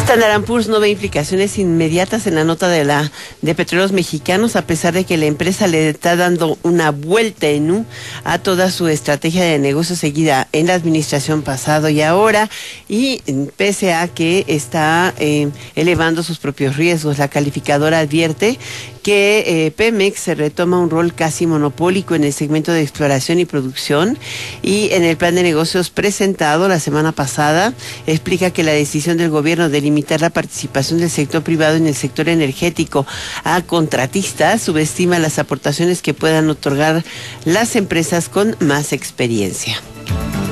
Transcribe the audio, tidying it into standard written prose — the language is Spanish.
Standard & Poor's no ve implicaciones inmediatas en la nota de Petróleos Mexicanos, a pesar de que la empresa le está dando una vuelta en U a toda su estrategia de negocio seguida en la administración pasado y ahora, y pese a que está elevando sus propios riesgos. La calificadora advierte que Pemex se retoma un rol casi monopólico en el segmento de exploración y producción, y en el plan de negocios presentado la semana pasada explica que la decisión del gobierno de limitar la participación del sector privado en el sector energético a contratistas subestima las aportaciones que puedan otorgar las empresas con más experiencia.